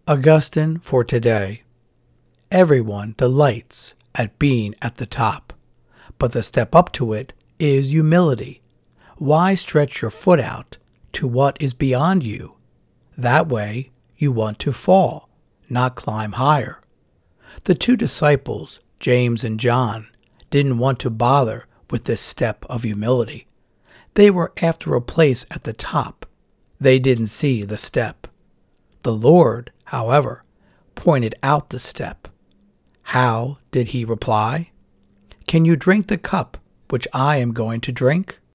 Augustine for today. Everyone delights at being at the top, but the step up to it is humility. Why stretch your foot out to what is beyond you? That way you want to fall, not climb higher. The two disciples, James and John, didn't want to bother with this step of humility. They were after a place at the top. They didn't see the step. The Lord, however, pointed out the step. How did he reply? Can you drink the cup which I am going to drink?